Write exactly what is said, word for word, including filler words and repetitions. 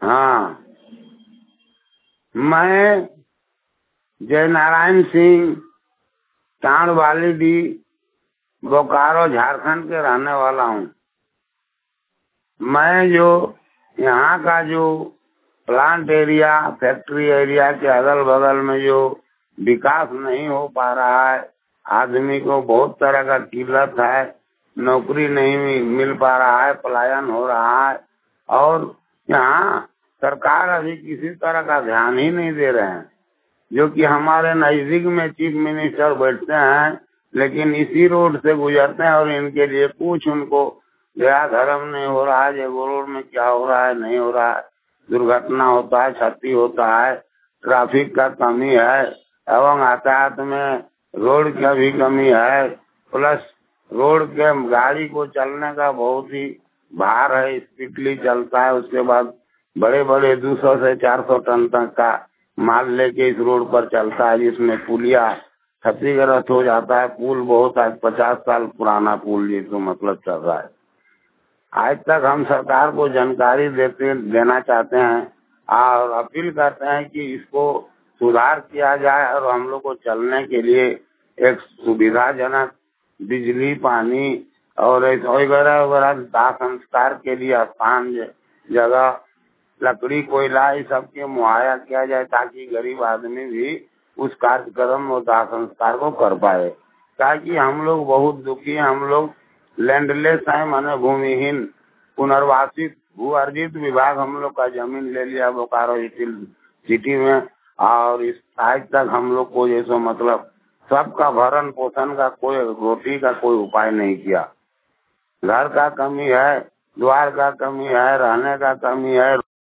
हाँ, मैं जय नारायण सिंह तांडवाली बोकारो झारखंड के रहने वाला हूँ। मैं जो यहाँ का जो प्लांट एरिया, फैक्ट्री एरिया के अगल बगल में जो विकास नहीं हो पा रहा है, आदमी को बहुत तरह का किल्लत है, नौकरी नहीं मिल पा रहा है, पलायन हो रहा है और यहाँ सरकार अभी किसी तरह का ध्यान ही नहीं दे रहे हैं। जो कि हमारे नजदीक में चीफ मिनिस्टर बैठते हैं, लेकिन इसी रोड से गुजरते हैं और इनके लिए कुछ उनको दया धर्म नहीं हो रहा है। जो रोड में क्या हो रहा है, नहीं हो रहा है, दुर्घटना होता है, क्षति होता है, ट्रैफिक का कमी है एवं यातायात में रोड की भी कमी है, प्लस रोड के गाड़ी को चलने का बहुत ही भार है, स्पीडली चलता है। उसके बाद बड़े बड़े दो सौ से चार सौ टन तक का माल लेके इस रोड पर चलता है, जिसमें पुलिया क्षतिग्रस्त हो जाता है। पुल बहुत आज पचास साल पुराना पुल जिसको मतलब चल रहा है। आज तक हम सरकार को जानकारी देते देना चाहते हैं और अपील करते हैं कि इसको सुधार किया जाए और हम लोग को चलने के लिए एक सुविधाजनक बिजली, पानी और वगैरह वगैरह दाह संस्कार के लिए स्थान, जगह, लकड़ी, कोयला ये सब के मुहैया किया जाए, ताकि गरीब आदमी भी उस कार्यक्रम और दाह संस्कार को कर पाए। ताकि हम लोग बहुत दुखी हैं, हम लोग लैंडलेस हैं, माने भूमिहीन, पुनर्वासित, भू अर्जित विभाग हम लोग का जमीन ले लिया बोकारो सिटी में और इस आज तक हम लोग को जैसे मतलब सबका भरण पोषण का कोई, रोटी का कोई उपाय नहीं किया। घर का कमी है, द्वार का कमी है, रहने का कमी है।